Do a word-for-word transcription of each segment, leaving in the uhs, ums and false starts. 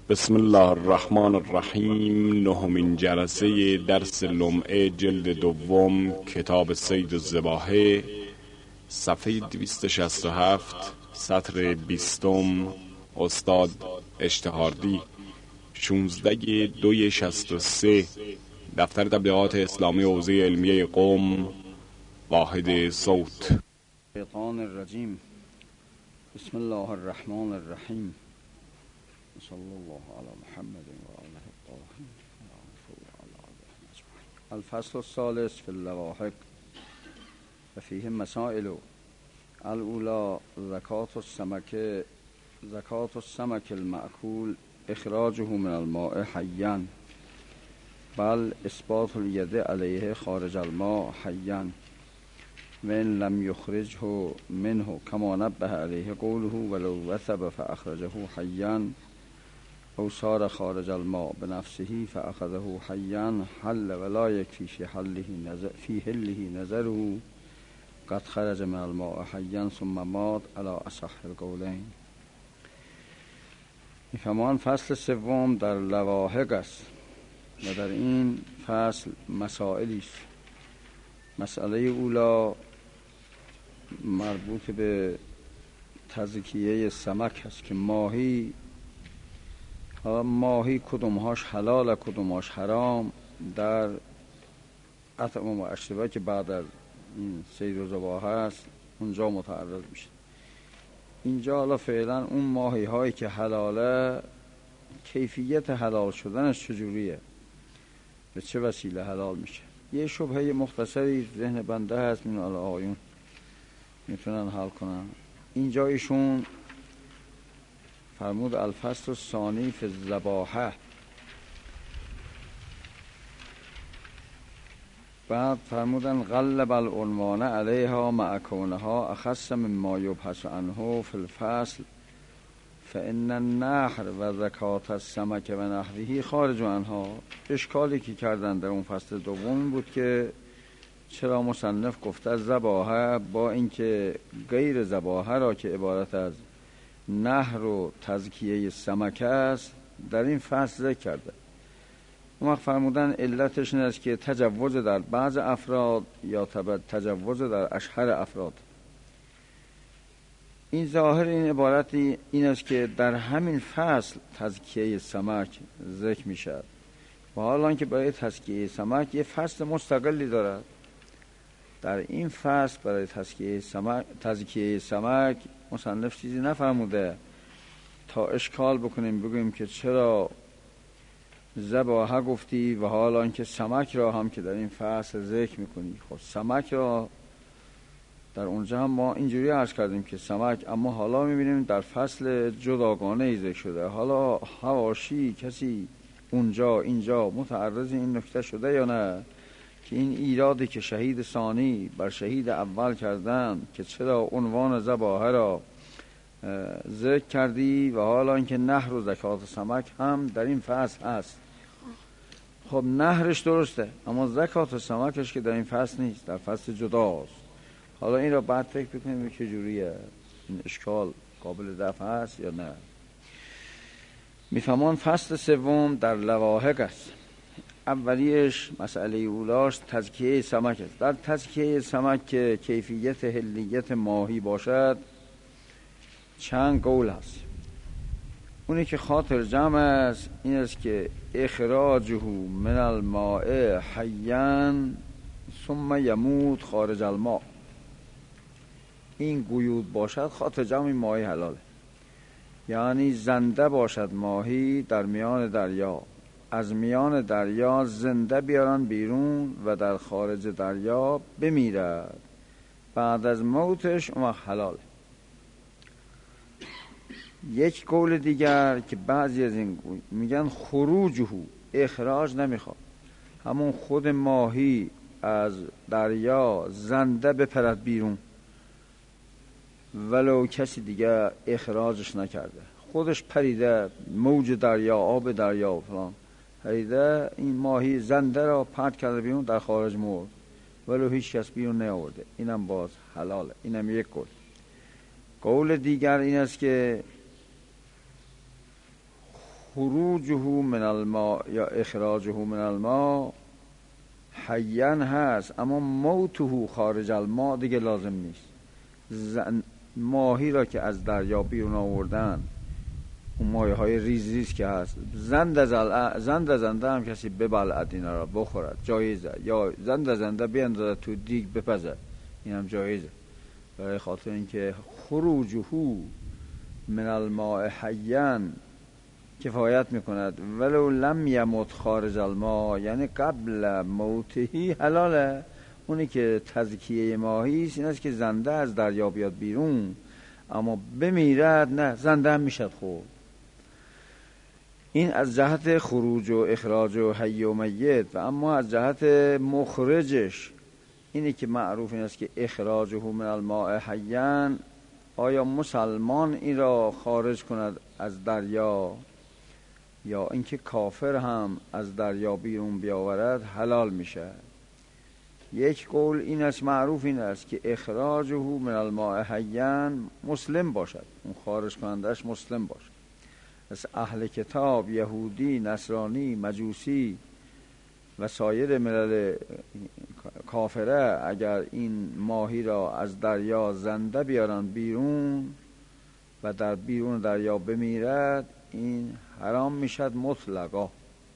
بسم الله الرحمن الرحیم. نهمین جلسه درس لمعه جلد دوم کتاب صید الذباحه، صفحه دویست و شصت و هفت، سطر بیستم، استاد اشتهاردی، شانزده دوی شصت و سه، دفتر تبلیغات اسلامی حوزه علمیه قم، واحد صوت. شیطان الرجیم. بسم الله الرحمن الرحیم. صلی الله علی محمد و آله الطاهرین. الفصل الثالث فی اللواحق و فیه مسائل. الاولی زکات السمک زکات السمک المأکول اخراجه من الماء حیا، بل اثبات الید علیه خارج الماء حیا و ان لم یخرجه منه کما نبه علیه قوله ولو وثب فاخرجه حیا او صار خارج الماء بنفسه فاخذه حیا حل ولا یکفی فی حله نظر فی حله نظره قد خرج من الماء حیا ثم مات علی اصح القولین. میفهمان فصل سوم در لواحق است و در این فصل مسائلی است. مسئله اولا مربوط به تزکیه سمک است که ماهی ماهی کدومهاش حلال کدومهاش حرام در اطعمه و اشربه که بعد از این صید و ذباحه است اونجا متعرض میشه. اینجا حالا فعلا اون ماهی هایی که حلاله کیفیت حلال شدنش چجوریه، به چه وسیله حلال میشه. یه شبهه مختصری ذهن بنده هست، من حالا آقایون میتونن حل کنن. اینجا ایشون فرمود الفصل الثانی فی الذباحه، بعد فرمودن غلب العنوان علیها مع کونها اخص مما یبحث عنه فی الفصل فان النحر و زکات السمک و نحوه خارج عنها. اشکالی که کردن در اون فصل دوم بود که چرا مصنف گفته ذباحه با اینکه غیر ذباحه را که عبارت از نحر و تزکیه سمک است در این فصل ذکر کرده. اون وقت فرمودن علتش این است که تجوز در بعض افراد یا تجوز در اشهر افراد. این ظاهر این عبارتی این است که در همین فصل تزکیه سمک ذکر می شود و حالا که برای تزکیه سمک یه فصل مستقلی دارد. در این فصل برای تزکیه سمک تزکیه سمک مصنف چیزی نفرموده تا اشکال بکنیم بگویم که چرا ذباحه گفتی و حالا اینکه سمک را هم که در این فصل ذکر میکنی. خب سمک را در اونجا هم ما اینجوری عرض کردیم که سمک، اما حالا میبینیم در فصل جداگانه ای ذکر شده. حالا حواشی کسی اونجا اینجا متعرض این نکته شده یا نه که این ایرادی که شهید ثانی بر شهید اول کردن که چرا عنوان ذباحه را ذکر کردی و حالا اینکه نحر و زکات سمک هم در این فصل هست. خب نحرش درسته اما زکات سمکش که در این فصل نیست، در فصل جداست. حالا این را بعد فکر بکنیم که جوریه، این اشکال قابل دفع هست یا نه. میفهمان فصل سوم در لواحق است. اولیش مسئله اولاش تزکیه سمک است. در تزکیه سمک که کیفیت حلیت ماهی باشد چند قول هست. اونی که خاطر جمع است این است که اخراجه من الماء حیا ثم یموت خارج الماء. این قیود باشد خاطر جمع ماهی حلاله، یعنی زنده باشد ماهی در میان دریا، از میان دریا زنده بیارن بیرون و در خارج دریا بمیرد، بعد از موتش اون وقت حلاله. یک قول دیگر که بعضی از این میگن خروجه، اخراج نمیخواد، همون خود ماهی از دریا زنده بپرد بیرون ولو کسی دیگه اخراجش نکرده، خودش پریده موج دریا آب دریا و فلان پریده، این ماهی زنده را پرت کرده بیرون در خارج مرد ولو هیچ کس بیرون نیاورده، اینم باز حلاله. اینم یک قول. قول دیگر این است که خروجه من الماء یا اخراجه من الماء حیاً هست، اما موته خارج الماء دیگه لازم نیست. زن ماهی را که از دریا بیرون آوردن، اون ماهی های ریز ریز که هست، زنده زنده زنده هم کسی ببلعد اینا را بخورد جایزه، یا زنده زنده بیندازد تو دیگ بپزد، این هم جایزه. برای خاطر اینکه خروجه من الماء حیاً کفایت میکند، ولو لم یمت خارج الماء، یعنی قبل موتهی حلاله. اونی که تزکیه ماهی است این است که زنده از دریا بیاد بیرون اما بمیرد نه، زنده هم میشد خورد. این از جهت خروج و اخراج و حی و میت. و اما از جهت مخرجش، اینی که معروف این است که اخراجه من الماء حیاً، آیا مسلمان این را خارج کند از دریا یا اینکه کافر هم از دریا بیرون بیاورد حلال میشه. یک قول این است، معروف این است که اخراجه من الماء حیاً مسلم باشد، اون خارج کنندش مسلم باشد. از اهل کتاب، یهودی، نصرانی، مجوسی و سایر ملل کافره اگر این ماهی را از دریا زنده بیارن بیرون و در بیرون دریا بمیرد، این حرام میشد مطلقا.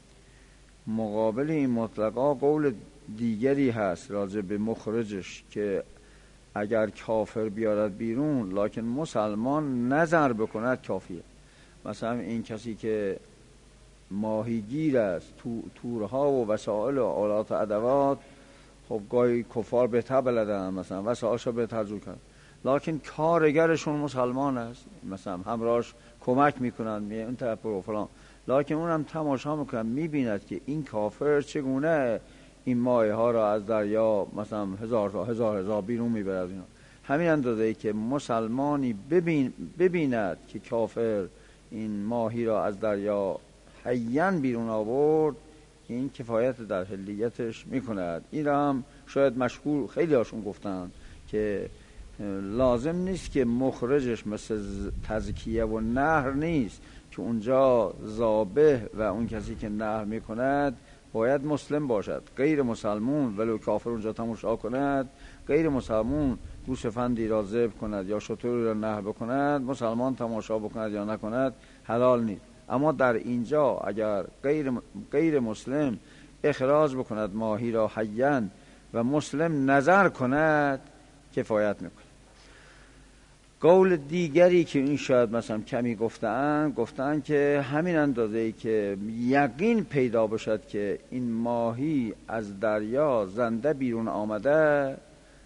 مقابل این مطلقا قول دیگری هست راجع به مخرجش که اگر کافر بیارد بیرون لکن مسلمان نظر بکند کافیه. مثلا این کسی که ماهیگیر است، تو تورها و وسایل و آلات و ادوات، خب گاهی کفار بهتر بلدن، مثلا وسایلشو بهتر جور کنن، لکن کارگرشون مسلمان است، مثلا همراهش کمک میکنن، میگه اون طرف برو فلان، لکن اونم تماشا میکنن، میبیند که این کافر چگونه این ماهی ها را از دریا مثلا هزار تا هزار هزار بیرون میبرد. اینا همین اندازه ای که مسلمانی ببین ببیند که کافر این ماهی را از دریا حیاً بیرون آورد، این کفایت در حلیتش میکند. این را هم شاید مشهور خیلی هاشون گفتن که لازم نیست که مخرجش مثل تزکیه و نهر نیست که اونجا ذابح و اون کسی که نهر میکند باید مسلم باشد. غیر مسلمون ولو کافر اونجا تماشا کند، غیر مسلمون گوسفندی را ذبح کند یا شتری را نهر بکند، مسلمان تماشا بکند یا نکند حلال نیست. اما در اینجا اگر غیر غیر مسلم اخراج بکند ماهی را حیاً و مسلم نظر کند کفایت میکند. قول دیگری که این شاید مثلا کمی گفتن گفتن که همین اندازه‌ای که یقین پیدا باشد که این ماهی از دریا زنده بیرون آمده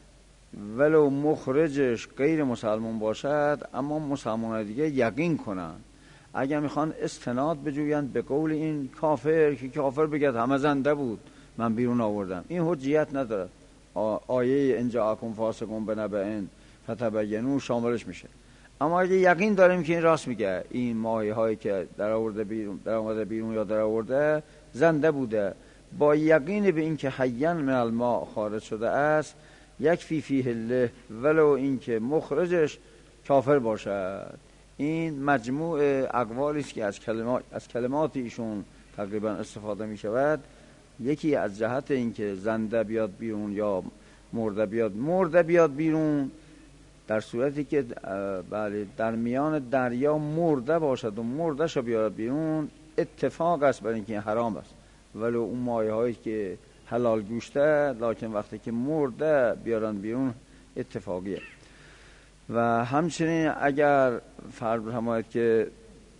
ولو مخرجش غیر مسلمان باشد، اما مسلمان دیگه یقین کنن. اگر میخوان استناد بجویند به قول این کافر که کافر بگد همه زنده بود من بیرون آوردم، این حجیت نداره. آیه ان جاءکم فاسق بنبأ فتبینوا شاملش میشه. اما اگه یقین داریم که این راست میگه، این ماهی هایی که در آورده بیرون در آورده بیرون یا در آورده زنده بوده، با یقین به این که حیاً من الماء خارج شده است، یکفی فیه الله ولو این که مخرجش کافر باشد. این مجموع اقوالی است که از کلمات از کلمات ایشون تقریبا استفاده می شود. یکی از جهت این که زنده بیاد بیرون یا مرده بیاد مرده بیاد بیرون، در صورتی که بله در میان دریا مرده باشد و مرده شو بیاد بیرون، اتفاق است برای اینکه حرام است. ولو اون مایه هایی که حلال گوشته، لکن وقتی که مرده بیارن بیرون اتفاقیه. و همچنین اگر فرض بفرمایید که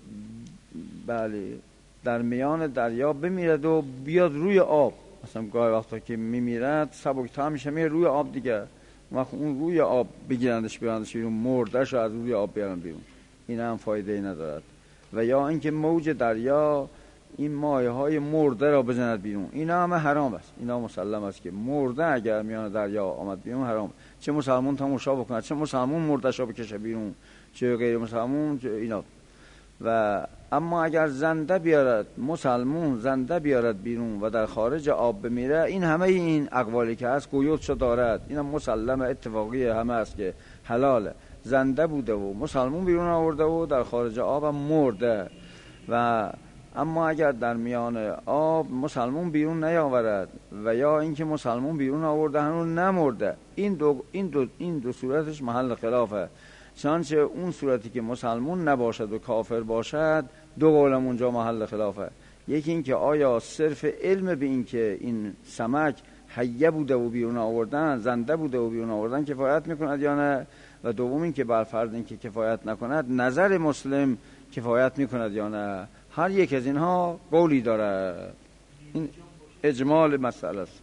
بله در میان دریا بمیرد و بیاد روی آب، مثلا گاهی وقتا که میمیرد سبک‌تر میشه میره روی آب دیگه، وقت اون روی آب بگیرندش بیارندش بیرون، مردهش از روی آب بیارن بیرون، این هم فایده ای ندارد. و یا اینکه موج دریا این مایه های مرده را بزند بیرون، این هم حرام است. اینا مسلم است که مرده اگر میان دریا آمد بیرون حرام، چه مسلمان تماشا بکند، چه مسلمان مرده‌شو بکشه بیرون، چه غیر مسلمان، چه اینا. و اما اگر زنده بیارد، مسلمون زنده بیارد بیرون و در خارج آب بمیره، این همه این اقوالی که هست قیودشو دارد. این هم مسلم اتفاقی همه است که حلاله. زنده بوده و مسلمون بیرون آورده و در خارج آب هم مرده و اما اگر در میان آب مسلمون بیرون نیاورد و یا اینکه مسلمون بیرون آورده هنوز نمرده، این دو این دو این دو صورتش محل خلافه. چنانچه اون صورتی که مسلمون نباشد و کافر باشد، دو قولم اونجا محل خلافه. یکی این که آیا صرف علم به این که این سمک حیه بوده و بیرون آوردن، زنده بوده و بیرون آوردن کفایت میکند یا نه، و دوم این که بر فرض این که کفایت نکند نظر مسلم کفایت میکند یا نه. هر یک از اینها قولی داره. این اجمال مسئله است.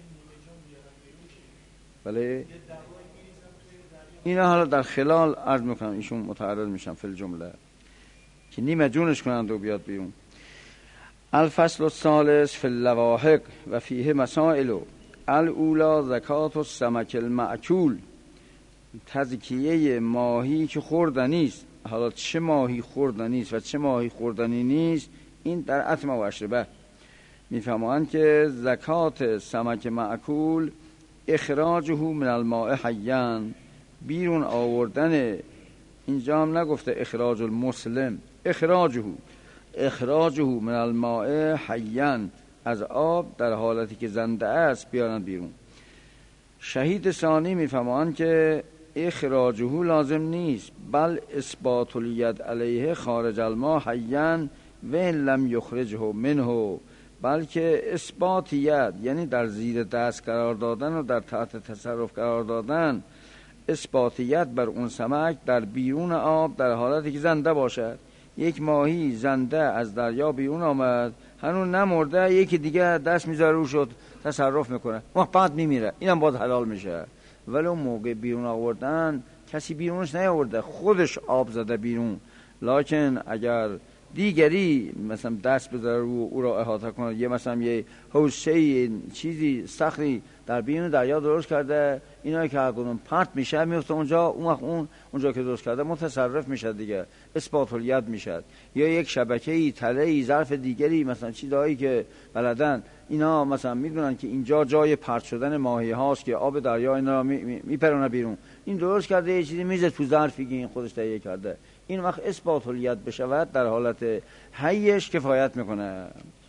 بله اینا حالا در خلال عرض میکنم، ایشون متعرض میشن فی الجمله که نیمه جونش کنند و بیاد بیرون. الفصل الثالث فی اللواحق و فیه مسائل. الاولا زکات السمک المأکول، تزکیه ماهی که خوردنی است. حالا چه ماهی خوردنی است و چه ماهی خوردنی نیست، این در اتم و اشربه میفهمند که زکات سمک مأکول اخراجه من الماء حیاً، بیرون آوردن، اینجا هم نگفته اخراج المسلم، اخراجه اخراجه من الماء حیاً، از آب در حالتی که زنده است بیارن بیرون. شهید ثانی میفهمند که اخراجه لازم نیست، بل اثبات الید علیه خارج الماء حیاً و ان لم یخرجه منه، بلکه اثبات ید یعنی در زیر دست قرار دادن و در تحت تصرف قرار دادن، اثبات ید بر اون سمک در بیرون آب در حالتی که زنده باشد. یک ماهی زنده از دریا بیرون آمد، هنوز نمرده، یکی دیگه دست میذاره رو شد تصرف میکنه، وقت بعد میمیره، اینم باز حلال میشه. ولی اون موقع بیرون آوردن کسی بیرونش نیاورده، خودش آب زده بیرون. لکن اگر دیگری مثلا دست بذاره رو او را احاطه کنه، یه مثلا یه حوضچه چیزی صخری در بیرون دریا درست کرده، اینا که هرگونه پرت میشه میفته اونجا، اون وقت اون اونجا که درست کرده متصرف میشه دیگه، اثبات الید میشه. یا یک شبکه‌ای، تله‌ای، ظرف دیگری، مثلا چیزایی که بلدن اینا مثلا میدونن که اینجا جای پرت شدن ماهی هاست که آب دریا اینا رو میپرونه می بیرون، این درست کرده یه چیزی میزه تو ظرفی که این خودش تهیه کرده، این وقت اثبات الید بشود در حالت حیش کفایت میکنه.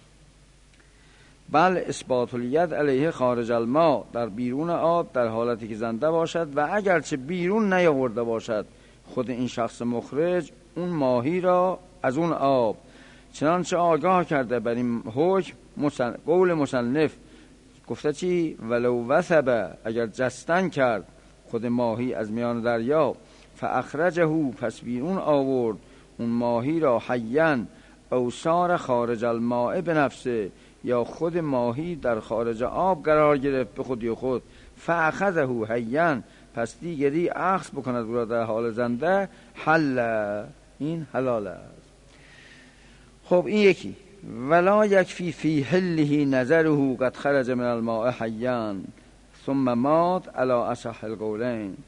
بل اثبات الید علیه خارج الماء، در بیرون آب در حالتی که زنده باشد و اگرچه بیرون نیاورده باشد خود این شخص مخرج اون ماهی را از اون آب. چنانچه آگاه کرده بر این حکم مسن... قول مصنف گفته چی؟ ولو وثب، اگر جستن کرد خود ماهی از میان دریا، فاخرجه، پس بیرون آورد اون ماهی را، حیاً او صار خارج الماء بنفسه، یا خود ماهی در خارج آب قرار گرفت به خودی خود، فاخذه حیاً، پس دیگری اخذ بکند او را در حال زنده، حل، این حلال است. خب این یکی. ولا یکفی فی حله نظره قد خرج من الماء حیاً ثم مات علی اصح القولین،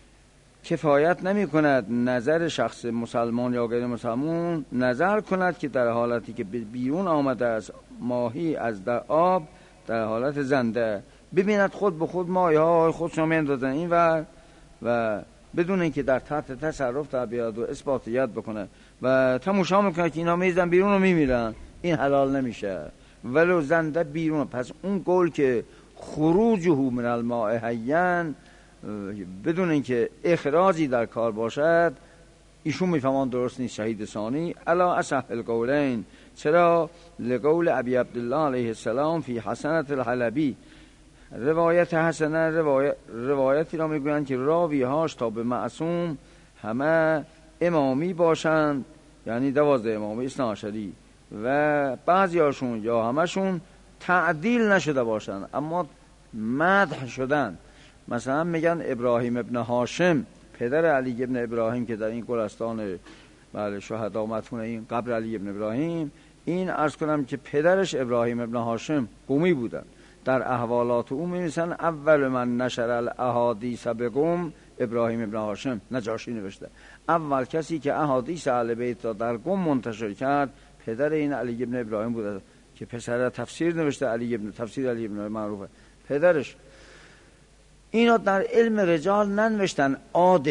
کفایت نمی کند نظر شخص مسلمان یا غیر مسلمان نظر کند که در حالتی که بیرون آمده از ماهی از در آب در حالت زنده ببیند خود به خود ماهی ها خودشون میندازن این و و بدون اینکه در تحت تصرف در بیاد و اثبات ید بکنه و تماشا میکنه که اینا میزن بیرون و میمیرن، این حلال نمیشه ولو زنده بیرون. پس اون قول که خروجه من الماء حیاً بدون اینکه اخراجی در کار باشد، ایشون میفهمان درست نیست. شهید ثانی علا اصح القولین، چرا؟ لقول ابی عبدالله علیه السلام فی حسنت الحلبی، روایت حسنه روایت روایتی را میگویند که راوی هاش تا به معصوم همه امامی باشند، یعنی دوازده امامی اثنا عشری، و بعضی هاشون یا همشون تعدیل نشده باشند اما مدح شدن. مثلا میگن ابراهیم ابن هاشم پدر علی ابن ابراهیم که در این گلستان بله شهدا مدفون این قبر علی ابن ابراهیم، این عرض کنم که پدرش ابراهیم ابن هاشم قومی بودن. در احوالات او می‌نویسن اول من نشر الاحادیث بقم ابراهیم ابن هاشم، نجاشی نوشته اول کسی که احادیث اهل بیت را در قم منتشر کرد پدر این علی ابن ابراهیم بوده که پسر تفسیر نوشته، علی ابن تفسیر علی ابن معروفه پدرش. اینا در علم رجال ننوشتن عادلون،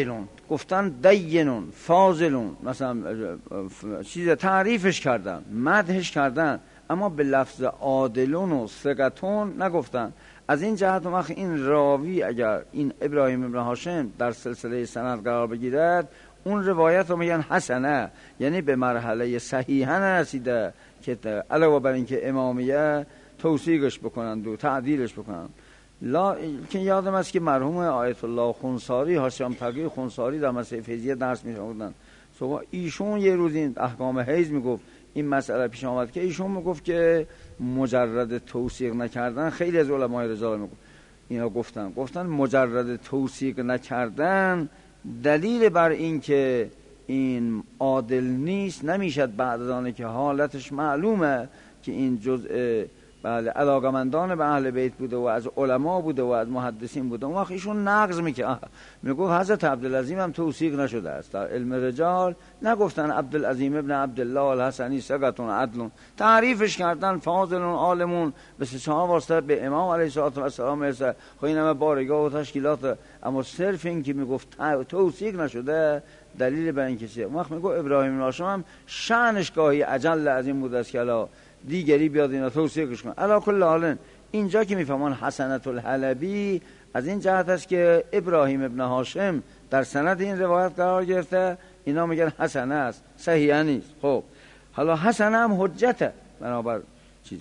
گفتن دینون فاضلون، مثلا چیز تعریفش کردن، مدحش کردن، اما به لفظ عادلون و ثقتون نگفتن. از این جهت وقت این راوی اگر این ابراهیم ابن هاشم در سلسله سند قرار بگیرد، اون روایت رو میگن حسنه، یعنی به مرحله صحیحه نرسیده که علاوه بر این که امامیه توثیقش بکنند و تعدیلش بکنند. لا که یادم است که مرحوم آیت الله خونساری، هاشم تقی خونساری در مسئله فیضیه درس می‌خوندن. صبح ایشون یه روز این احکام حیض میگفت، این مسئله پیش آمد که ایشون میگفت که مجرد توثیق نکردن، خیلی از علمای رجال میگفت اینا گفتن گفتن مجرد توثیق نکردن دلیل بر این که این عادل نیست نمیشد، بعد از آنه که حالتش معلومه که این جزء بله علاقمندان به اهل بیت بوده و از علما بوده و از محدثین بوده، اون وقت ایشون نقض میکنه. میگفت حضرت عبدالعظیم هم توثیق نشده است در علم رجال، نگفتن عبدالعظیم ابن عبدالله الحسنی ثقتون عدلون، تعریفش کردن فاضلون عالمون، به سه چهار واسطه به امام علیه السلام میرسه. خب این همه بارگاه و تشکیلات، اما صرف این که میگفت توثیق نشده دلیل بر این کسی. اون وقت میگفت ابراهیم بن هاشم هم شأنش گاهی اجل از این بود است که الا دیگری بیاد اینا توثیقش کن. علا کل حال اینجا که میفهمان حسنة الحلبی از این جهت است که ابراهیم ابن هاشم در سند این روایت قرار گرفته، اینا میگن حسنه است، صحیحه نیست. خب حالا حسنه هم حجته، بنابر چیز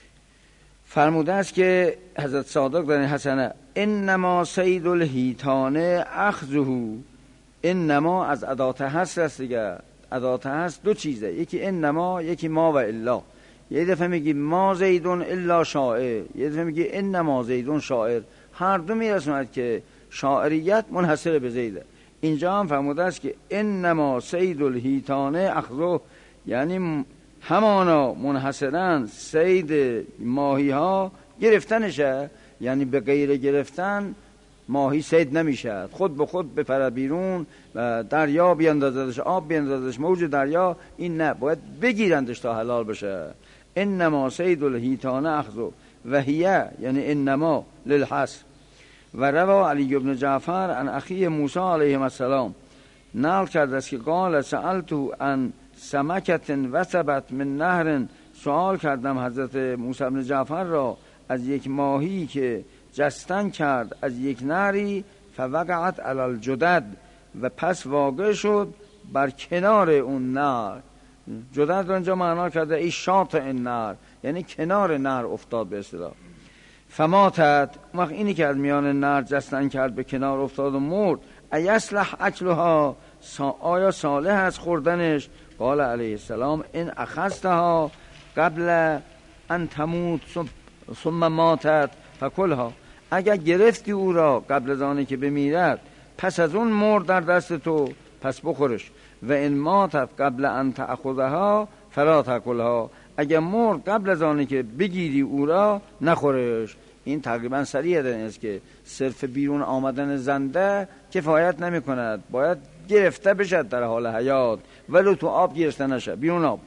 فرموده است که حضرت صادق در این حسنه انما صید الحیتانه اخذه، انما از ادات هست است دیگه. ادات هست دو چیزه، یکی انما، یکی ما و الا. یه دفعه میگی ما زیدون الا شاعر، یه دفعه میگی انما زیدون شاعر، هر دو میرسوند که شاعریت منحصر به زیده. اینجا هم فرموده است که انما صید الحیتانه اخذه، یعنی همانا منحصرا صید ماهی ها گرفتنشه، یعنی به غیر گرفتن ماهی صید نمیشه، خود به خود بپره بیرون و دریا بیاندازدش، آب بیاندازدش، موج دریا، این نه، باید بگیرندش تا حلال بشه. انما صید الحیتانه اخذه و هیه، یعنی انما للحصر. و روا علی بن جعفر عن اخی موسی علیه السلام نقل کرده است که قال سألتو عن سمکت وثبت من نهر، سوال کردم حضرت موسی بن جعفر را از یک ماهی که جستن کرد از یک نهری، فوقعت علی الجدد، و پس واقع شد بر کنار اون نهر. جدد رو اینجا معنا کرده ای شاطئ النهر، یعنی کنار نهر افتاد به اصطلاح. فماتت، وقت اینی که از میان نهر جستن کرد به کنار افتاد و مرد، ایصلح اکلها، آیا صالح است خوردنش؟ قال علیه السلام این اخذتها قبل ان تموت ثم ماتت فکلها، اگر گرفتی او را قبل از آنی که بمیرد پس از اون مرد در دست تو، پس بخورش. و این ماتت قبل ان تأخذها فلا تأکلها، اگر مرد قبل از آنی که بگیری او را نخورش. این تقریبا صریح در این است که صرف بیرون آمدن زنده کفایت نمی کند، باید گرفته بشد در حال حیات، ولو تو آب گرفته نشه، بیرون آب.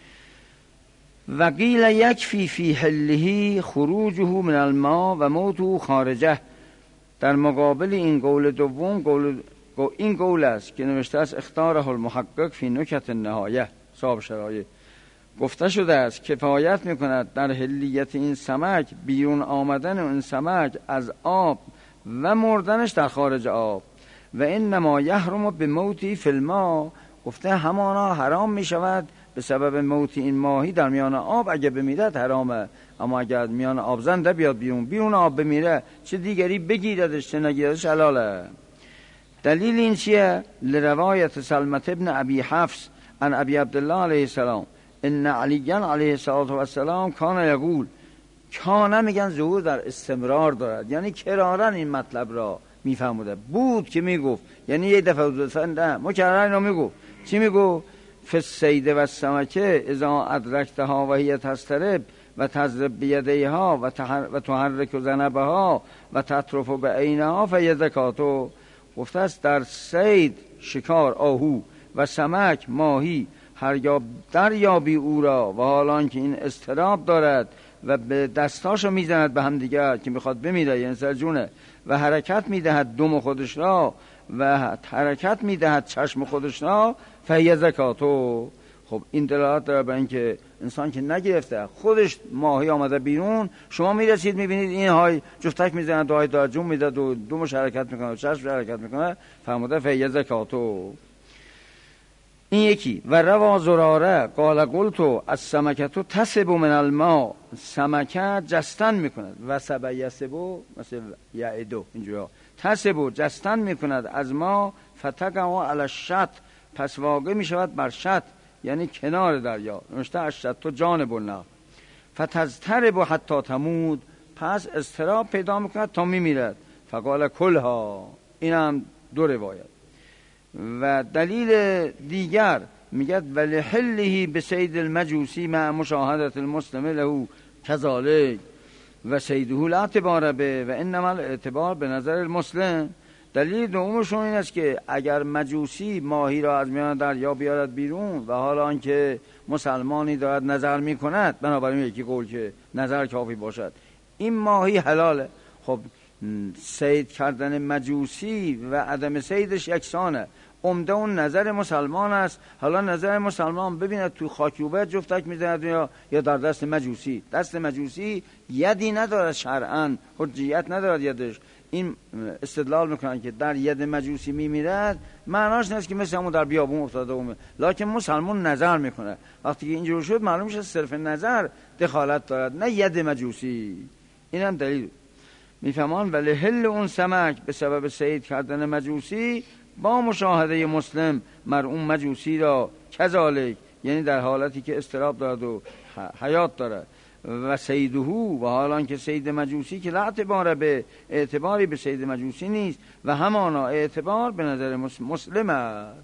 و قیل یکفی فی حله خروجه من الماء و موته خارجه، در مقابل این قول دوم قول این قول است که نوشته است اختاره المحقق فی نکت النهایه صاحب شرایع، گفته شده است کفایت میکند در حلیت این سمک بیرون آمدن این سمک از آب و مردنش در خارج آب. و انما یحرم به موتی فی الماء، گفته همانا حرام میشود به سبب موت این ماهی در میان آب، اگه بمیرد حرامه، اما اگر میان آب زنده بیاد بیرون بیرون آب بمیره، چه دیگری بگیردش چه نگیردش حلاله. دلیل این چیه؟ لروایت سلمت ابن ابی حفص عن ابی عبدالله علیه السلام ان علی علیه السلام کان یقول، کانه میگن ظهور در استمرار دارد، یعنی کرارن این مطلب را میفهموده، بود که میگفت، یعنی یه دفعه دو دفعه نه، مکرر اینو میگفت. چی میگفت؟ فالصید و السمکه اذا ادرکتها و هی تسترب و تضرب بیدیها و و تحرک ذنبها و تطرف بعینها فیزکاتو. گفته است در صید شکار آهو و سمک ماهی، هر یا دریابی او را و حالان که این استراب دارد و به دستاشو میزند به هم دیگر که میخواد بمیره، یعنی سرجونه، و حرکت میدهد دم خودش را و حرکت میدهد چشم خودش را فهی زکاتو. خب این دلالت داره بر اینکه انسان که نگرفته خودش ماهی آمده بیرون، شما میرسید میبینید این های جفتک میزنه، دو دو جون میده، دو دو مش حرکت میکنه و چشم حرکت میکنه، فرموده فهی زکاتو. این یکی. و روا زراره قال قلتو از سمکتو تسب من الماء، سمکه جستن میکند و سب یسبو مثل یعدو اینجورا، تسبو جستن میکند از ما فتقع علی الشط، پس واقع میشود بر شط یعنی کنار دریا، نوشته الشط جانب النهر، فتضطرب حتی تمود، پس اضطراب پیدا میکند تا میمیرد. فقال کلها. این هم دو روایت. و دلیل دیگر میگه ولی حله به سید المجوسی مع مشاهدت المسلم له کذالک و سیده لا اعتبار به و انما الاعتبار به نظر المسلم. دلیل دومشون این است که اگر مجوسی ماهی را از میان دریا بیارد بیرون و حالا آنکه مسلمانی دارد نظر میکند، بنابراین یکی قول که نظر کافی باشد، این ماهی حلاله. خب سید کردن مجوسی و عدم سیدش یکسانه، عمده اون نظر مسلمان است. حالا نظر مسلمان ببیند تو خاکیوبه جفتک میزند یا یا در دست مجوسی، دست مجوسی یدی ندارد، شرعاً حجیت ندارد یدش. این استدلال میکنن که در ید مجوسی میمیرد، معناش نیست که مثل همون در بیابون افتاده اومه، لکن مسلمان نظر میکنه. وقتی که اینجور شد معلوم میشه صرف نظر دخالت دارد، نه ید مجوسی. این هم دلیل. میفهمان ولی حل اون سمک به سبب سید کردن مجوسی با مشاهده مسلم مرعوم مجوسی را کذالک، یعنی در حالتی که استراب دارد و حیات دارد، و سیدهو و حالان که سید مجوسی که لا اعتبار به، اعتباری به سید مجوسی نیست و همانا اعتبار به نظر مسلم است.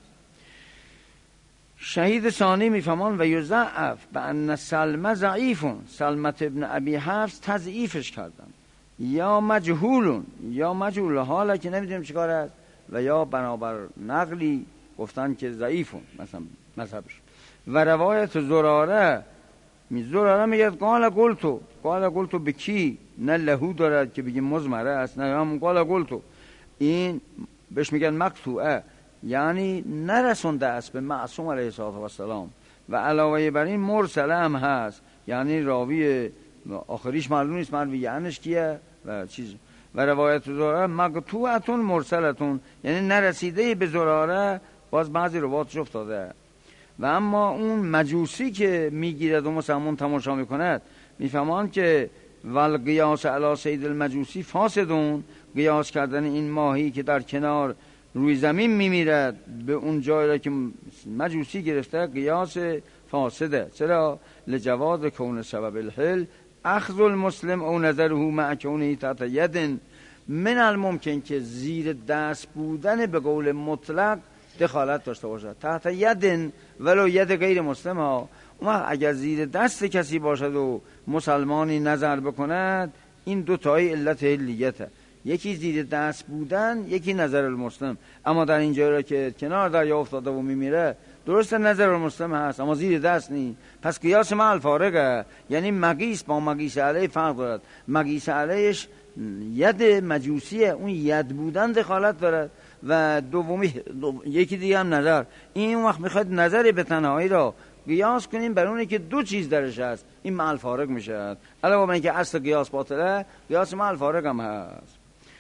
شهید ثانی میفهمان و یضعف به ان سلمه ضعیفون، سلمت ابن ابی حفص تضعیفش کردن، یا مجهولون یا مجهول حالا که نمیدونیم چیکار است، و یا بنابر نقلی گفتن که ضعیفون مثلا مذهبش. و روایت زراره می زراره میگه قال قلتو، قال قلتو به کی؟ نه لهو دارد که بگیم مزمره است، نه همون قال قلتو. این بهش میگن مقطوعه، یعنی نرسونده است به معصوم علیه السلام. و علاوه بر این مرسله هم هست، یعنی راوی آخریش معلوم نیست مروی عنش کیه و چیز. و روایت زراره مقطوعتون مرسلتون، یعنی نرسیده به زراره، باز بعضی روایتش افتاده. و اما اون مجوسی که میگیرد و مسلمان تماشا میکند، میفهمان که ول قیاس علی سید المجوسی فاسدون، قیاس کردن این ماهی که در کنار روی زمین میمیرد به اون جایی را که مجوسی گرفته، قیاس فاسده. چرا؟ لجواز کون سبب الحل اخذ المسلم او نظره مع کونه تحت ید من الممکن، که زیر دست بودن به قول مطلق دخالت داشته باشد، تحت ید ولو ید غیر مسلم ها. اما اگر زیر دست کسی باشد و مسلمانی نظر بکند، این دو تایی علت حلیته، یکی زیر دست بودن، یکی نظر المسلم. اما در اینجا را که کنار دریا افتاده و میمیره، درسته نظر المسلم هست اما زیر دست نی، پس قیاس مع الفارقه، یعنی مقیس با مقیس علیه فرق دارد. مقیس علیهش ید مجوسیه، اون ید بودن دخالت دارد. و دومی دو... یکی دیگه هم نظر. این وقت میخواد نظر به تنهایی را قیاس کنیم بر اونی که دو چیز درش هست، این مع الفارق میشه. علاوه بر اینکه اصل قیاس باطله، قیاس مع الفارق هم هست.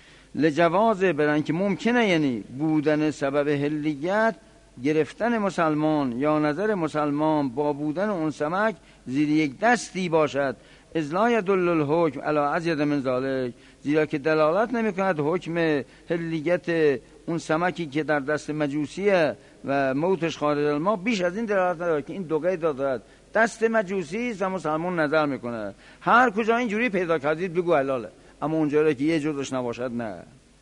لجوازه برن که ممکنه، یعنی بودن سبب حلیت گرفتن مسلمان یا نظر مسلمان با بودن اون سمک زیر یک دستی باشد، اذ لا یدل الحکم علی ازید من ذلک، زیرا که دلالت نمی کند حکم حلیت اون سمکی که در دست مجوسیه و موتش خارج الماء بیش از این دلالت نداره که این دو قید دارد، دست مجوسی و مسلمان نظر میکنه. هر کجا اینجوری پیدا کردید بگو حلاله، اما اونجا که یه جزش نباشد نه،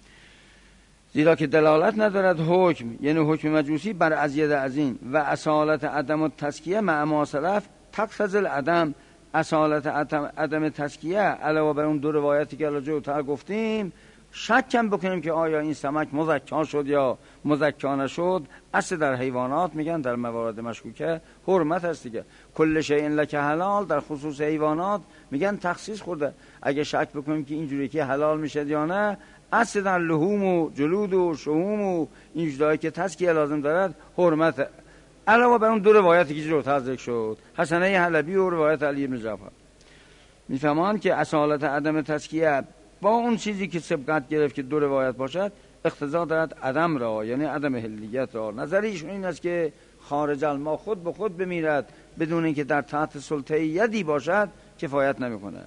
زیرا که دلالت ندارد حکم، یعنی حکم مجوسی بر ازید از این. و اصالت عدم التزکیه مع ما سلف تقتضی العدم، اصالت عدم تزکیه علاوه بر اون دو روایتی که الان جلوتر گفتیم، شکم بکنیم که آیا این سمک مزکا شد یا مزکا نشد. اصل در حیوانات میگن در موارد مشکوکه حرمت هست دیگه، کل شیء لک حلال، در خصوص حیوانات میگن تخصیص خورده. اگه شک بکنیم که اینجوری که حلال میشه یا نه، اصل در لحوم و جلود و شحوم و این چیزایی که تزکیه لازم دارد حرمت، علاوه بر اون دو روایتی که جلوتر ذکر شد، حسنه حلبی و روایت علی بن جعفر. میفهمان که اصالت عدم تزکیه با اون چیزی که سبقت گرفت که دو روایت باشد اقتضا دارد عدم را، یعنی عدم حلیت را. نظر ایشون این است که خارج الماء خود به خود بمیرد بدون اینکه در تحت سلطه یدی باشد کفایت نمیکنه.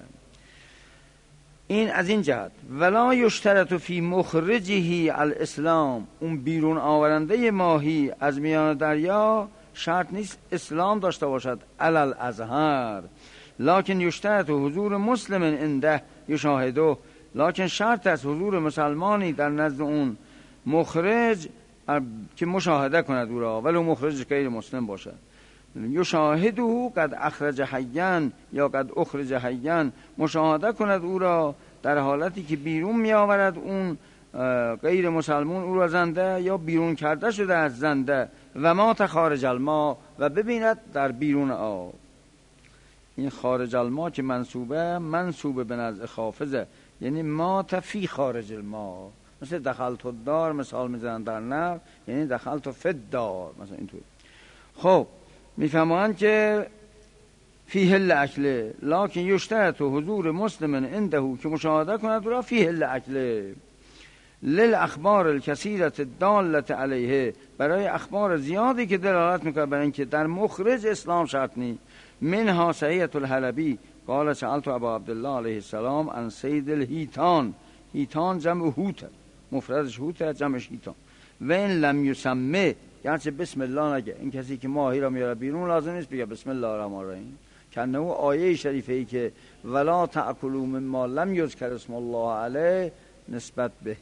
این از این جهت. ولا یشترط فی مخرجه الاسلام، اون بیرون آورنده ماهی از میان دریا شرط نیست اسلام داشته باشد علل ازهر، لکن یشترط حضور مسلم عنده یشاهده، لکن شرط از حضور مسلمانی در نزد اون مخرج که مشاهده کند او را، ولو مخرج غیر مسلم باشد. یشاهده قد اخرج حیان یا قد اخرج حیان، مشاهده کند او را در حالتی که بیرون می آورد اون غیر مسلمون او را زنده یا بیرون کرده شده از زنده، و ما خارج الماء، و ببیند در بیرون آب. این خارج الماء که منصوبه منصوبه به نزد خافضه، یعنی ما فی خارج الماء، مثل دخلت الدار مثال میزنن در نحو، یعنی دخلت فی الدار مثلا اینطور. خب میفهمند که فی حل اکله، لکن یشترط حضور مسلم عنده که مشاهده کند را فی حل اکله، للاخبار الکثیرة الدالة علیه، برای اخبار زیادی که دلالت میکنه برای اینکه در مخرج اسلام شرط نی. منها صحیحة الحلبی قال سألت ابا عبدالله علیه السلام عن صید الهیتان، هیتان جمع هوت، مفردش هوت جمعش هیتان، و این لم یسمه، یعنی بسم الله نگه. این کسی که ماهی را میاره بیرون لازم نیست بگه بسم الله الرحمن الرحیم، کنه او آیه شریفه ای که ولا تأکلوا مما لم یذکر اسم الله علیه نسبت به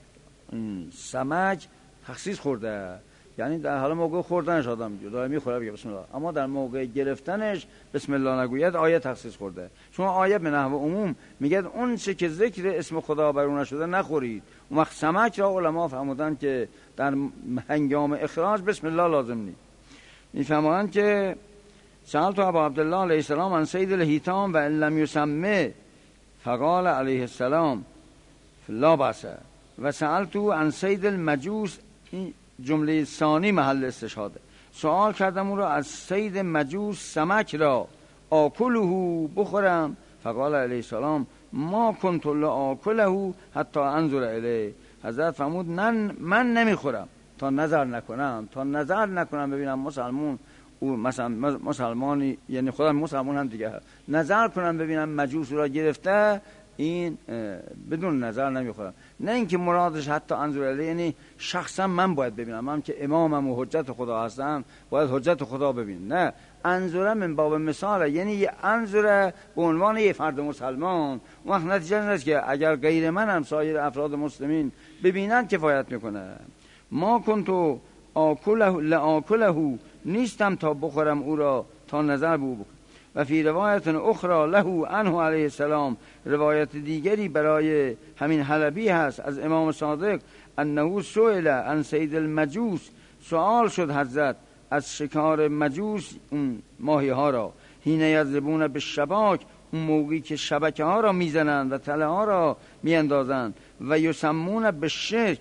سمک تخصیص خورده، یعنی در حال موقع خوردنش آدم داره میخوره بگه بسم الله، اما در موقع گرفتنش بسم الله نگوید آیه تخصیص خورده. چون آیه به نحو عموم میگه اون چه که ذکر اسم خدا بر اون نشده نخورید. اون وقت سمک را علما فهمودن که در هنگام اخراج بسم الله لازم نیست. میفهمند که سألت ابا عبدالله علیه السلام عن صید الهیتان و ان لم یسمه فقال علیه السلام لا بأس، و سألت عن صید المجوس، این جمله ثانی محل استشهاده، سوال کردم او را از صید مجوس سمک را آکله بخورم، فقال علیه السلام ما کنت لآکله حتی انظر الیه، حضرت فرمود من من نمیخورم تا نظر نکنم، تا نظر نکنم ببینم مسلمون او مثلا مسلمانی، یعنی خودم مسلمان هم دیگه نظر کنم ببینم مجوس را گرفته، این بدون نظر نمیخورم. نه اینکه مرادش حتی انظر الیه یعنی شخصا من باید ببینم، من که امامم و حجت خدا هستم باید حجت خدا ببینم، نه انظر من باب مثال، یعنی یه انظر به عنوان یه فرد مسلمان. وقت نتیجه نیست که اگر غیر من هم سایر افراد مسلمین ببینن کفایت میکنه. ما کنتو آکله لآکله، نیستم تا بخورم او را تا نظر به او بکنم. و فی روایت اخرى له عنه علیه السلام، روایت دیگری برای همین حلبی هست از امام صادق، انه سئل عن صید المجوس، سوال شد حضرت از شکار مجوس اون ماهی ها را، حین یضربون بالشباک، اون موقعی که شبکه ها را میزنند و تله ها را میاندازند، و یسمون بالشرک،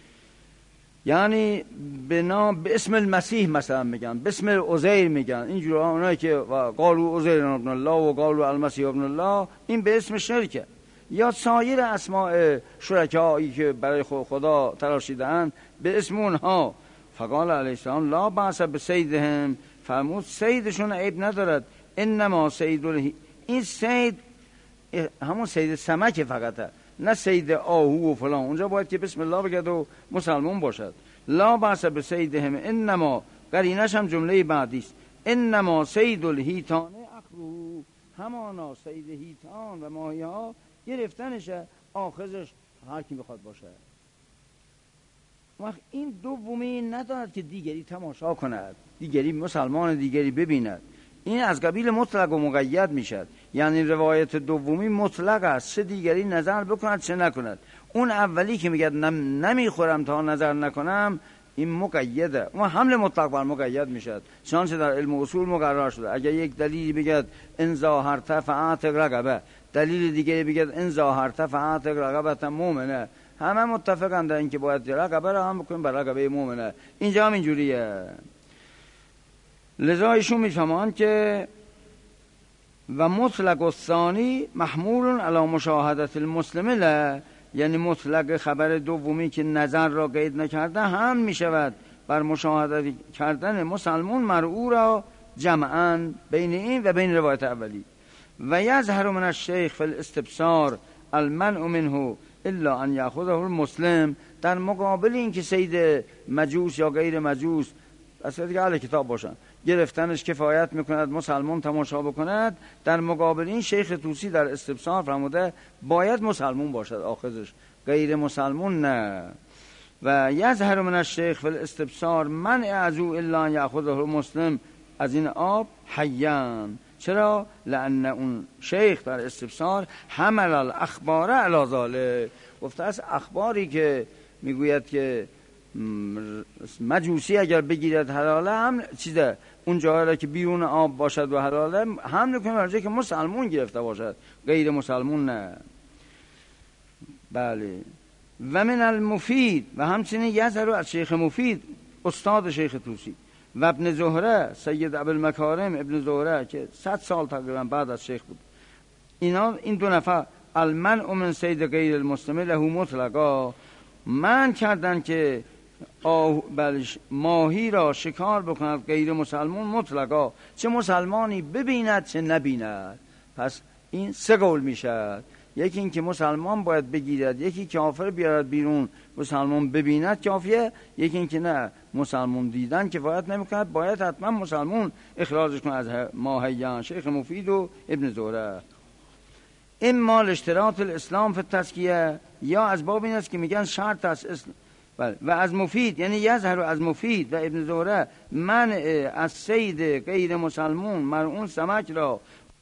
یعنی به نام به اسم المسیح مثلا میگن، به اسم عزیر میگن، اینجور اونایی که قالوا عزیر ابن الله و قالوا المسیح ابن الله، این به اسم شرکه. یا سایر اسماء شرکایی که برای خدا تراشیدن به اسم اونها. فقال علیه السلام لا بأس بصیدهم، فرمود صیدشون عیب ندارد، انما صید اله... این صید همون صید سمک فقطه، نه صید آهو و فلان، اونجا باید که بسم الله بگد و مسلمون باشد. لا بأس بصیدهم، انما قرینش هم جمله بعدی است، انما صید الهیتان اخرو، همانا صید هیتان و ماهی ها گرفتنشه، آخذش هر کی بخواد باشه. وقت این دومی ندارد که دیگری تماشا کند، دیگری مسلمان دیگری ببیند. این از قبیل مطلق و مقید میشد، یعنی روایت دومی مطلق است، چه دیگری نظر بکند چه نکند. اون اولی که میگه نم نمیخورم تا نظر نکنم، این مقیده، اون حمل مطلق بر مقید میشد، چنانچه در علم اصول مقرر شده. اگر یک دلیلی بگد ان ظاهرت فاعتق رقبه، دلیل دیگه بگد ان ظاهرت فاعتق رقبه مؤمنه، همه متفقن در اینکه باید رقبه را هم بکنیم بر رقبه مؤمنه. اینجا هم اینجوریه. لذا ایشون میفهمان که و مطلق الثانی محمول علی مشاهدت المسلم له، یعنی مطلق خبر دومی که نظر را قید نکرده هم میشود بر مشاهدت کردن مسلمون مرعو را جمعاً بین این و بین روایت اولی. و یظهر من الشیخ فی الاستبصار المنع منه الا ان یاخذه المسلم، در مقابل این که سید مجوس یا غیر مجوس اصلا دیگه اهل کتاب باشن گرفتنش کفایت میکند مسلمان تماشا بکند، در مقابل این شیخ طوسی در استبصار فرموده باید مسلمان باشد آخذش، غیر مسلمان نه. و یظهر من الشیخ فی الاستبصار منع ازو الا ان یاخذه المسلم، از این آب حیان. چرا؟ لأن اون شیخ در استبصار حمل الاخبار علی ذلک، گفته است اخباری که میگوید که مجوسی اگر بگیرد حلاله هم چیزه، اون جایی که بیرون آب باشد و حلاله هم نکنه برای که مسلمون گرفته باشد، غیر مسلمون نه. بله. و من المفید، و همچنین یظهر از شیخ مفید استاد شیخ طوسی و ابن زهره سید ابوالمکارم ابن زهره که صد سال تقریبا بعد از شیخ بود، اینا این دو نفر المنع من صید غیر المسلم له مطلقا، من کردن که ماهی را شکار بکند غیر مسلمان مطلقا، چه مسلمانی ببیند چه نبیند. پس این سه قول میشه، یکی این که مسلمان باید بگیرد، یکی کافر بیارد بیرون مسلمان ببیند کافیه، یکی این که نه مسلمان دیدن کفایت نمیکند، باید حتما مسلمان اخراجش کنه از ماهیان. شیخ مفید و ابن زهره. اما اشتراط الاسلام فی التزکیه، یا از باب این است که میگن شرط است اسلام. بله. و از مفید یعنی یظهر از مفید و ابن زهره منع از صید غیر مسلمون مرعون سمک را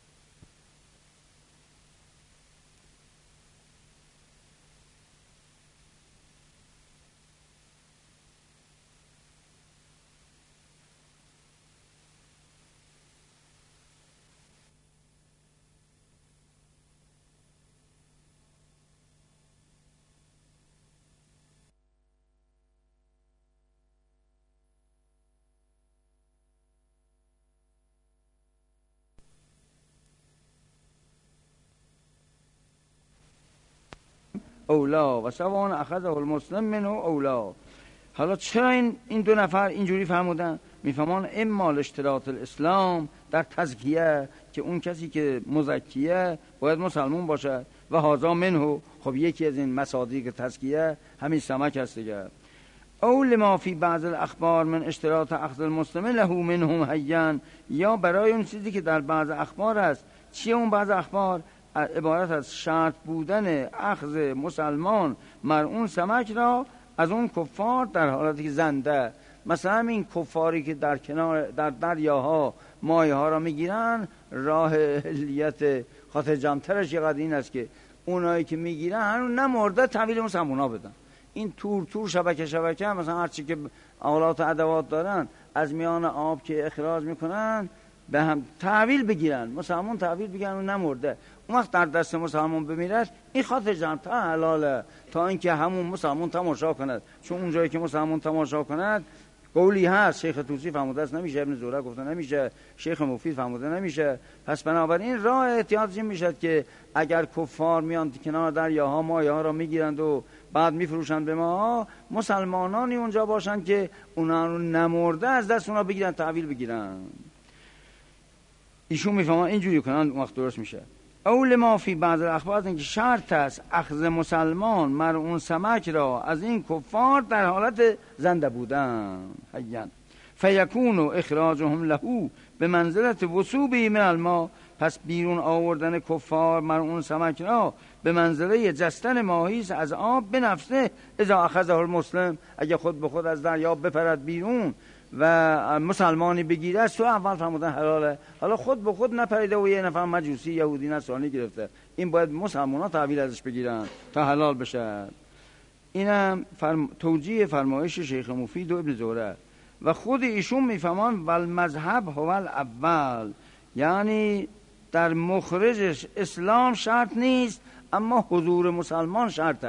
اولا و سوان اخذه المسلم منه اولا. حالا چرا این این دو نفر اینجوری فرمودن؟ میفهمان اما اشتراط الاسلام در تزکیه، که اون کسی که مزکیه باید مسلمون باشه، و هذا منه، خب یکی از این مصادیق تزکیه همین سمک هست دیگه. او لما فی بعض الاخبار من اشتراط اخذ المسلم له منهم حیان، یا برای اون چیزی که در بعض اخبار است. چیه اون بعض اخبار؟ عبارت از شرط بودن اخذ مسلمان مرعون سمک را از اون کفار در حالتی که زنده. مثلا این کفاری که در کنار در دریاها مایه ها را میگیرن، راه علیت خاطر جمعترش یقدر این است که اونایی که میگیرن هنوز نمرده تحویل مسلمان ها بدن. این تور تور شبکه شبکه مثلا هرچی که آلات و ادوات دارن از میان آب که اخراج میکنن به هم تحویل بگیرن، مسلمان تحویل بگیرن و نمرده. اون وقت در دست مسلمان بمیرد این خاطر جمعتر حلاله تا اینکه همون مسلمان تماشا کند، چون اون جایی که مسلمان تماشا کند قولی هست. شیخ طوسی فرموده است نمیشه، ابن زهره گفته نمیشه، شیخ مفید فرموده نمیشه. پس بنابراین راه احتیاط این میشد که اگر کفار میان کنار دریاها مایه ها را میگیرند و بعد میفروشند به ما، مسلمانانی اونجا باشند که اونا رو نمرده از دست اونا بگیرن تحویل بگیرن. ایشون میفهمن اینجوری کنن اون وقت درست میشه. اول ما فی بعض الاخبار این که شرط است اخذ مسلمان مرعون سمک را از این کفار در حالت زنده بودن حیان، فیکون اخراجهم له به منزلت وثوبه من الماء، پس بیرون آوردن کفار مرعون سمک را به منزله جستن ماهی است از آب به نفسه. اذا اخذه المسلم، اگه خود به خود از دریا بپرد بیرون و مسلمانی بگیره، تو اول فرمودن حلاله، حالا خود به خود نپریده و یه نفر مجوسی یهودی نصرانی گرفته، این باید مسلمان ها تحویل ازش بگیرن تا حلال بشه. اینم فرم... توجیه فرمایش شیخ مفید و ابن زهره. و خود ایشون میفهمان والمذهب هو الاول، یعنی در مخرجش اسلام شرط نیست اما حضور مسلمان شرطه.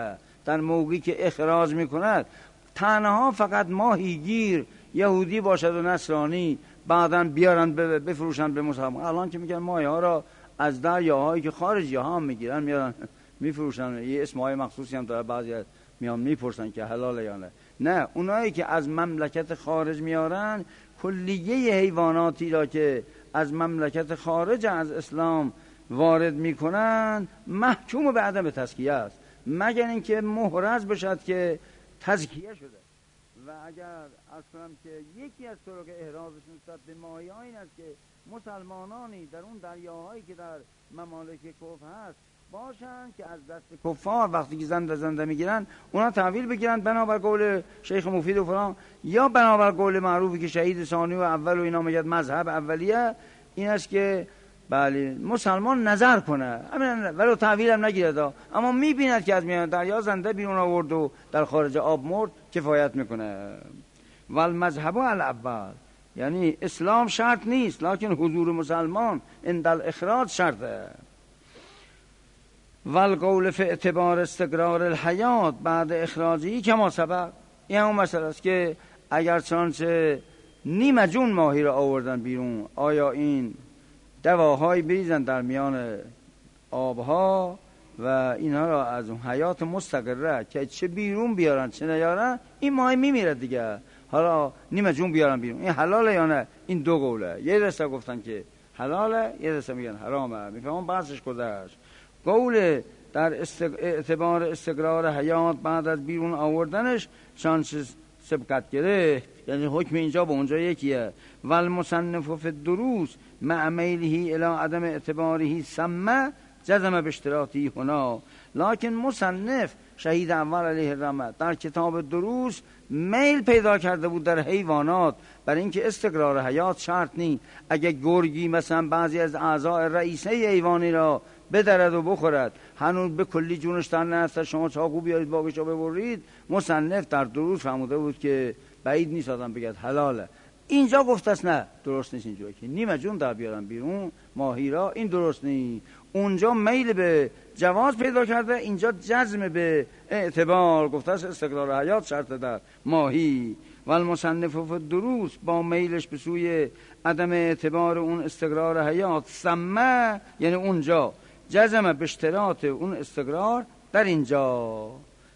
در موقعی که اخراج میکند تنها فقط ماهیگیر یهودی باشد و نصرانی بعداً بیارن بفروشن به مسلمان. الان که میگن ماهی ها را از دریاهایی که خارجی ها هم میگیرن میارن میفروشن، یه اسمهای مخصوصی هم داره، بعضی میان میپرسن که حلاله یا نه. نه، اونایی که از مملکت خارج میارن کلیه حیواناتی را که از مملکت خارج از اسلام وارد میکنن محکوم به عدم تزکیه است، مگر اینکه محرز بشد که تزکیه شده. و اگر از کنم که یکی از طرق احرازشون نسبت به ماهی ها این است که مسلمانانی در اون دریاهایی که در ممالک کفر هست باشن که از دست کفار وقتی که زنده زنده میگیرن اونا تحویل بگیرن بنابر قول شیخ مفید و فلان، یا بنابر قول معروفی که شهید ثانی و اول و اینا میگن مذهب اولیه این است که بله مسلمان نظر کنه ولو تحویل هم نگیره، اما میبیند که از میان دریا زنده بیرون آورد و در خارج آب مرد کفایت میکنه. والمذهب الاول، یعنی اسلام شرط نیست لکن حضور مسلمان عند الاخراج شرطه. والقول فی اعتبار استقرار الحیات بعد اخراجی کما سبق، این همون مسئله است که اگر چنانچه نیمه جون ماهی را آوردن بیرون، آیا این دواهایی بریزن در میان آبها و اینها را از اون حیات مستقره که چه بیرون بیارن چه نیارن، این ماهی میمیره دیگه. حالا نیمه جون بیارن بیرون، این حلاله یا نه؟ این دو قوله، یه دسته گفتن که حلاله، یه دسته میگن حرامه. میفهمون بحثش گذشت. قول در استق... اعتبار استقرار حیات بعد از بیرون آوردنش شانس سبقت گرفت، یعنی حکم اینجا با اونجا یکیه. والمصنف فی الدروس مع میله الی عدم اعتباره سمه جزم به اشتراطی هنا، لکن مصنف شهید اول علیه الرحمه در کتاب دروس میل پیدا کرده بود در حیوانات برای اینکه استقرار حیات شرط نی. اگه گرگی مثلا بعضی از اعضاء رئیسه حیوانی را بدرد و بخورد هنوز به کلی جونش در نرسته، شما چاقو بیارید باقیشو ببرید، مصنف در دروس فرموده بود که بعید نیست آدم بگد حلاله. اینجا گفته است نه درست نیست، اینجا که نیمه جون در بیارن بیرون ماهی را، این درست نیست. اونجا میل به جواز پیدا کرده، اینجا جزم به اعتبار گفته است استقرار حیات شرط در ماهی. والمصنف فی الدروس با میلش به سوی عدم اعتبار اون استقرار حیات سمه، یعنی اونجا جزم به اشتراط اون استقرار در اینجا،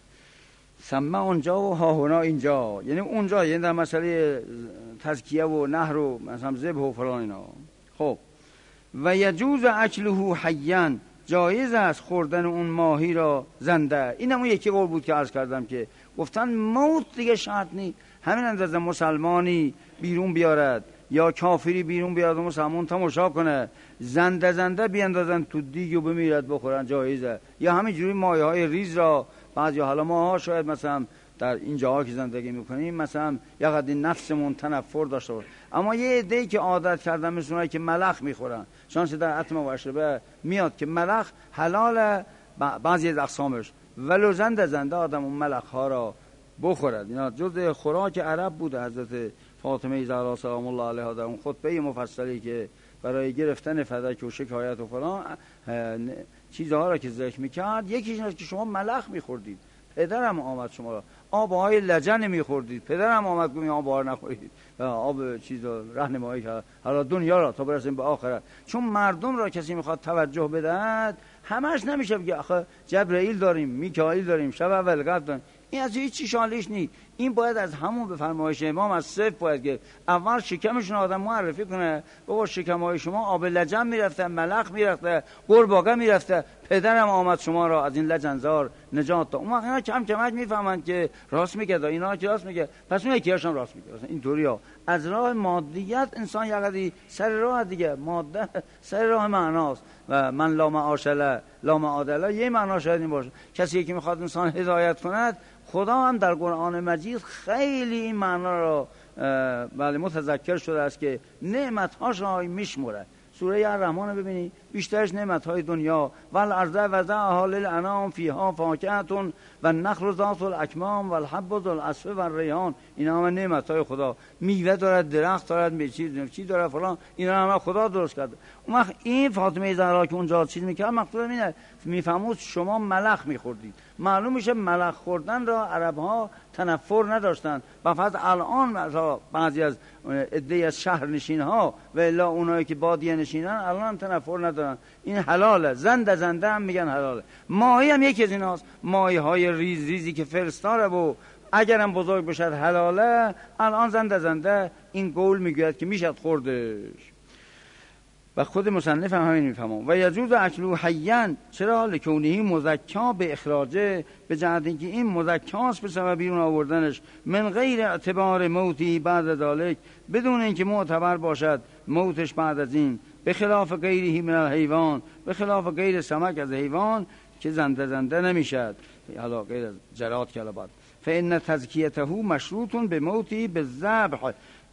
سمه اونجا و هاهنا اینجا، یعنی اونجا، یعنی در مسئله تزکیه و نهر و مثلا ذبح و فلان اینا. خب و یجوز اکله حیا، جایز است خوردن اون ماهی را زنده. این همون یکی قول بود که عرض کردم که گفتن موت دیگه شرط نی، همین اندازه مسلمانی بیرون بیارد یا کافری بیرون بیارد و مسلمان تماشا کنه زنده زنده بیاندازن تو دیگ و بمیرد بخورن جایزه. یا همین جوری ماهی های ریز را بعضی حالا ماها شاید مثلا در این جاها که زندگی میکنیم مثلا یا قد نفسمون تنفر داشته باشه، اما یه عده‌ای که عادت کردن مثل اونایی که ملخ میخورن، شانس در عتم و اشربه میاد که ملخ حلال بعضی از اقسامش، ولو زنده زنده آدم اون ملخ ها را بخورد. اینا جزء خوراک عرب بوده. حضرت فاطمه زهرا سلام الله علیها در اون خطبه مفصلی که برای گرفتن فدک و شکایت و فلان چیزها را که ذکر میکرد، یکیش این که شما ملخ میخوردید، پدرم آمد شما را آبهای لجن میخوردید، پدرم آمد گومی آبها را نخورید، آب چیز راهنمایی کرد حالا دنیا را تا برسیم به آخرت. چون مردم را کسی میخواد توجه بدهد همش نمیشه بگه آخه جبرائیل داریم، میکائیل داریم، شب اول قدر داریم، این از هیچ چی شالیش نیست. این باید از همون به فرمایش امام از صفر باید که اول شکمشون آدم معرفی کنه، بابا شکمهای شما آب لجن میرفته، ملخ میرفته، قورباغه میرفته، پدرم آمد شما را از این لجنزار نجات داد. اون وقت اینا کم کمک میفهمند که راست میگه، اینا که راست میگه، پس اون یکی هاشون راست میگه. این طوریا از راه مادیت انسان یقدی سر راه دیگه، ماده سر راه معناست و من لا معاشله لا معادله یه معنا شاید این باشه. کسی که میخواد انسان هدایت کند، خدا هم در قرآن مجید خیلی این معنا را بله متذکر شده است که نعمت‌هاش را میشمره. سوره الرحمن ببینید بیشترش نعمت‌های دنیا، والارض وضعها للانام فیها فاکهة و النخل ذات الاکمام و الحب ذو العصف و الریحان، اینا همه نعمت‌های خدا. میوه دارد، درخت دارد، میچیز چی داره فلان، اینا همه خدا درست کرده. اون وقت این فاطمه زهرا که اونجا چیز میکرد مقصود اینه، میفهمود شما ملخ میخوردید، معلوم میشه ملخ خوردن را عرب ها تنفر نداشتن. و فقط الان مثلا بعضی از عده از شهر نشین ها و الا اونایی که بادیه نشینن الان تنفر ندارن. این حلاله. زنده زنده هم میگن حلاله. ماهی هم یکی از ایناست. ماهی های ریز ریزی که فرستاره و اگرم بزرگ بشد حلاله، الان زنده زنده این قول میگوید که میشد خوردش. و خود مصنف هم همین میفهمم. و یجوز اکلو حیاً، چرا؟ لکونه مزکا به اخراجه، به جهت اینکه این مزکاست به سبب بیرون آوردنش، من غیر اعتبار موتی بعد ذالک، بدون اینکه معتبر باشد موتش بعد از این، به خلاف غیره من الحیوان، به خلاف غیر سمک از حیوان که زنده زنده نمیشد، حالا غیر از جرات که بعد. فإن تزکیته مشروط به موتی به ذبح،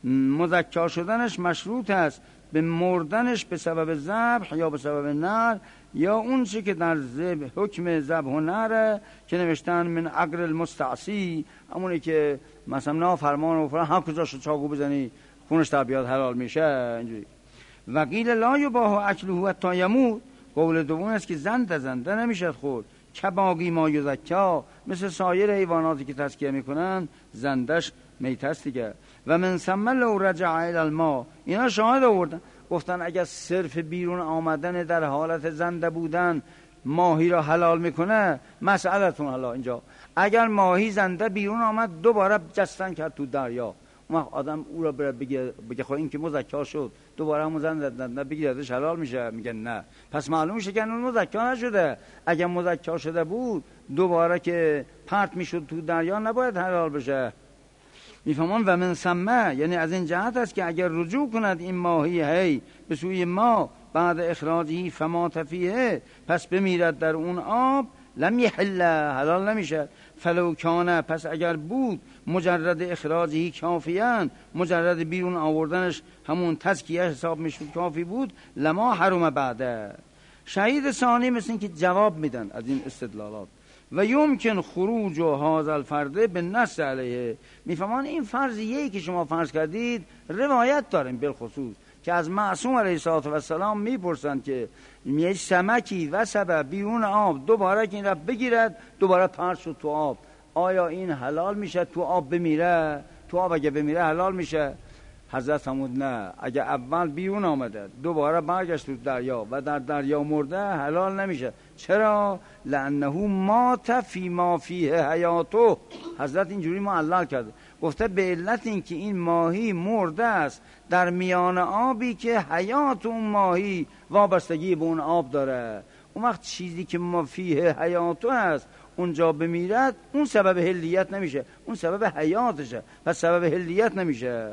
مزکا شدنش مشروط است به مردنش به سبب ذبح یا به سبب نر، یا اون چی که در ذبح حکم ذبح و نره که نوشتن من عقر المستعصی، همونی که مثلا نافرمان و فلان هر کجاش چاقو بزنی خونش تا بیاد حلال میشه اینجوری. و قیل لا یباح اکله حتی یموت، قول دوم است که زنده زنده نمیشد خورد، که باقی ما یزکا، مثل سایر حیواناتی که تزکیه میکنن زندش میتست دیگه. و من ثم لو رجع الی الماء، اینا شاهد آوردن گفتن اگر صرف بیرون آمدن در حالت زنده بودن ماهی را حلال میکنه، مسئلتون حالا اینجا اگر ماهی زنده بیرون آمد دوباره جستن کرد تو دریا، اون وقت آدم او را بره بگه بگه خب این که مزکا شد دوباره همون زنده بگیردش حلال میشه؟ میگه نه. پس معلوم میشه که اون مزکا نشده. اگر مزکا شده بود دوباره که پرت میشد تو دریا نباید حلال بشه. میفهمون و من سمه، یعنی از این جهت است که اگر رجوع کند این ماهی هی به سوی ما بعد اخراجی فما تفیه، پس بمیرد در اون آب، لم یحل، حلال نمیشه. فلو کانه، پس اگر بود مجرد اخراجی کافیان، مجرد بیرون آوردنش همون تزکیه حساب میشد کافی بود، لما حرم بعده. شهید ثانی مثل این که جواب میدن از این استدلالات. و یمکن خروج و هذا الفرد به نص علیه، میفهمان این فرضیه‌ای که شما فرض کردید روایت داریم بالخصوص که از معصوم علیه السلام میپرسند که یه سمکی و سبب بیرون آب دوباره که این را بگیرد دوباره پرت شد تو آب، آیا این حلال میشه تو آب بمیره؟ تو آب اگه بمیره حلال میشه؟ حضرت فرمود نه، اگه اول بیرون آمده دوباره برگشت تو دریا و در دریا مرده حلال نمیشه. چرا؟ لانه مات فی ما فیه حیاتو. حضرت اینجوری معلل کرده، گفته به علت این که این ماهی مرده است در میان آبی که حیات اون ماهی وابستگی به اون آب داره. اون وقت چیزی که ما فیه حیاتو است اونجا بمیرد اون سبب حلیت نمیشه، اون سبب حیاتشه، پس سبب حلیت نمیشه.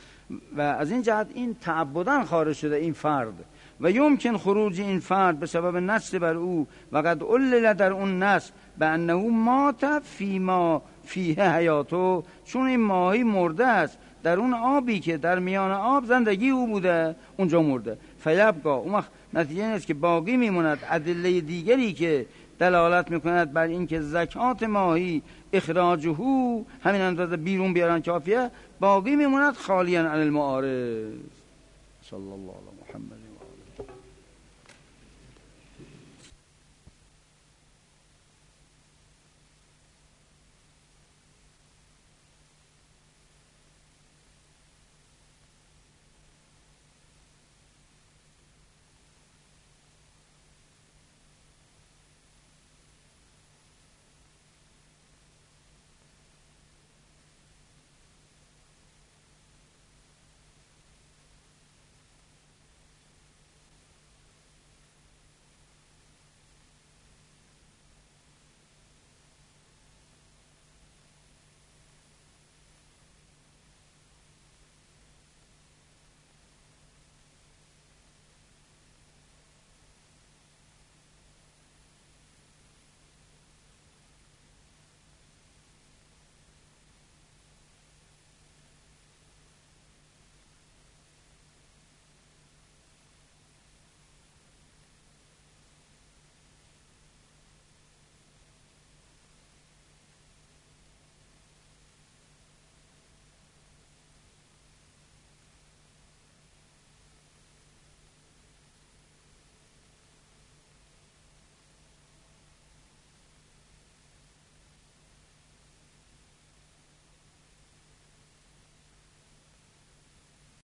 و از این جهت این تعبداً خارج شده این فرد. و یمکن خروج این فرد به سبب نص بر او و قد علل در اون نص به انه مات فی ما فیه حیاتو، چون این ماهی مرده است در اون آبی که در میان آب زندگی او بوده اونجا مرده. فیبقا، اون وقت نتیجه این است که باقی میموند ادله دیگری که دلالت میکند بر این که زکات ماهی اخراجه همین اندازه بیرون بیارن کافیه، باقی میموند خالیاً عن المعارض. صلی الله علی محمد.